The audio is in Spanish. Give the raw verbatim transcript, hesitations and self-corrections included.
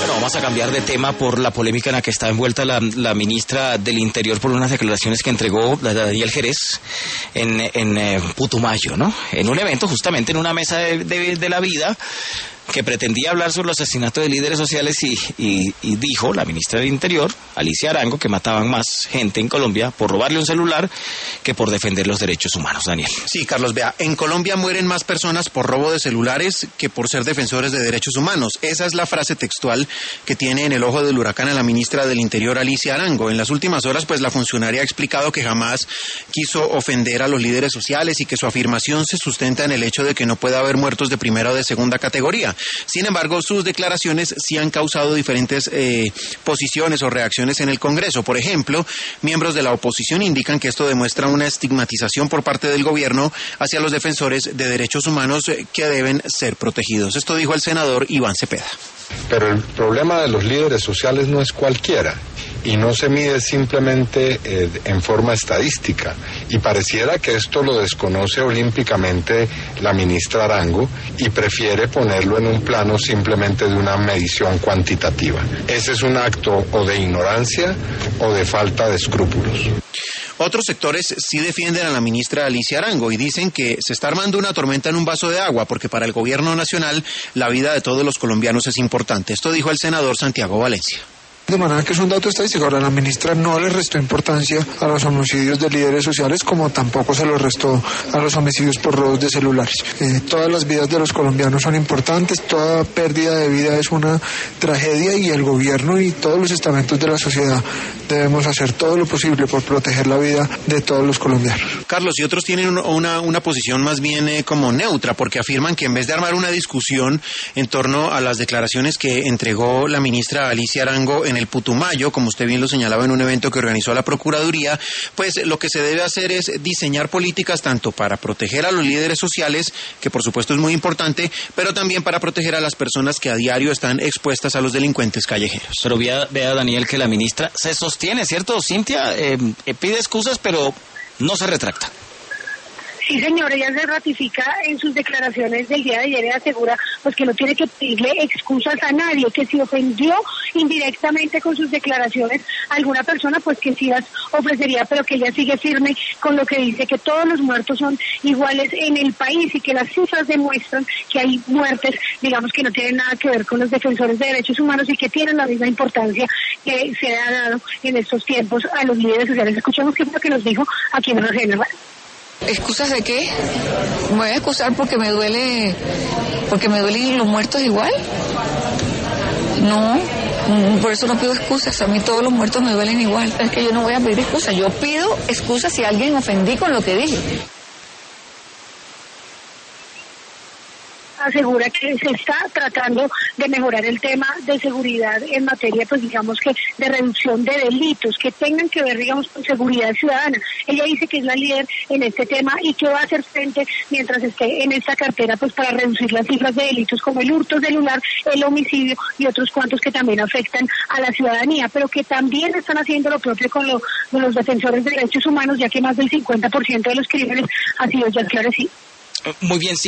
Bueno, vamos a cambiar de tema por la polémica en la que está envuelta la, la ministra del Interior por unas declaraciones que entregó la de Daniel Jerez en, en eh, Putumayo, ¿no? En un evento, justamente en una mesa de, de, de la vida, que pretendía hablar sobre los asesinatos de líderes sociales y, y, y dijo la ministra del Interior, Alicia Arango, que mataban más gente en Colombia por robarle un celular que por defender los derechos humanos. Daniel. Sí, Carlos, vea, en Colombia mueren más personas por robo de celulares que por ser defensores de derechos humanos. Esa es la frase textual que tiene en el ojo del huracán a la ministra del Interior, Alicia Arango. En las últimas horas, pues la funcionaria ha explicado que jamás quiso ofender a los líderes sociales y que su afirmación se sustenta en el hecho de que no puede haber muertos de primera o de segunda categoría. Sin embargo, sus declaraciones sí han causado diferentes eh, posiciones o reacciones en el Congreso. Por ejemplo, miembros de la oposición indican que esto demuestra una estigmatización por parte del gobierno hacia los defensores de derechos humanos que deben ser protegidos. Esto dijo el senador Iván Cepeda. Pero el problema de los líderes sociales no es cualquiera y no se mide simplemente eh, en forma estadística, y pareciera que esto lo desconoce olímpicamente la ministra Arango y prefiere ponerlo en un plano simplemente de una medición cuantitativa. Ese es un acto o de ignorancia o de falta de escrúpulos. Otros sectores sí defienden a la ministra Alicia Arango y dicen que se está armando una tormenta en un vaso de agua porque para el gobierno nacional la vida de todos los colombianos es importante. Esto dijo el senador Santiago Valencia. De manera que es un dato estadístico. Ahora, la ministra no le restó importancia a los homicidios de líderes sociales, como tampoco se los restó a los homicidios por robos de celulares. Eh, todas las vidas de los colombianos son importantes, toda pérdida de vida es una tragedia y el gobierno y todos los estamentos de la sociedad debemos hacer todo lo posible por proteger la vida de todos los colombianos. Carlos, y otros tienen una, una posición más bien eh, como neutra, porque afirman que en vez de armar una discusión en torno a las declaraciones que entregó la ministra Alicia Arango en el Putumayo, como usted bien lo señalaba en un evento que organizó la Procuraduría, pues lo que se debe hacer es diseñar políticas tanto para proteger a los líderes sociales, que por supuesto es muy importante, pero también para proteger a las personas que a diario están expuestas a los delincuentes callejeros. Pero vea, vea Daniel, que la ministra se sostiene, ¿cierto? Cintia eh, eh, pide excusas, pero no se retracta. Sí, señor, ella se ratifica en sus declaraciones del día de ayer y asegura pues que no tiene que pedirle excusas a nadie, que si ofendió indirectamente con sus declaraciones a alguna persona, pues que sí las ofrecería, pero que ella sigue firme con lo que dice, que todos los muertos son iguales en el país y que las cifras demuestran que hay muertes, digamos, que no tienen nada que ver con los defensores de derechos humanos y que tienen la misma importancia que se ha dado en estos tiempos a los líderes sociales. Escuchemos qué es lo que nos dijo aquí en la general. ¿Excusas de qué? ¿Me voy a excusar porque me duele, porque me duelen los muertos igual? No, por eso no pido excusas, a mí todos los muertos me duelen igual. Es que yo no voy a pedir excusas, yo pido excusas si a alguien ofendí con lo que dije. Asegura que se está tratando de mejorar el tema de seguridad en materia, pues digamos que de reducción de delitos que tengan que ver, digamos, con seguridad ciudadana. Ella dice que es la líder en este tema y que va a hacer frente mientras esté en esta cartera, pues para reducir las cifras de delitos como el hurto celular, el homicidio y otros cuantos que también afectan a la ciudadanía, pero que también están haciendo lo propio con, lo, con los defensores de derechos humanos, ya que más del cincuenta por ciento de los crímenes ha sido ya esclarecido. Muy bien.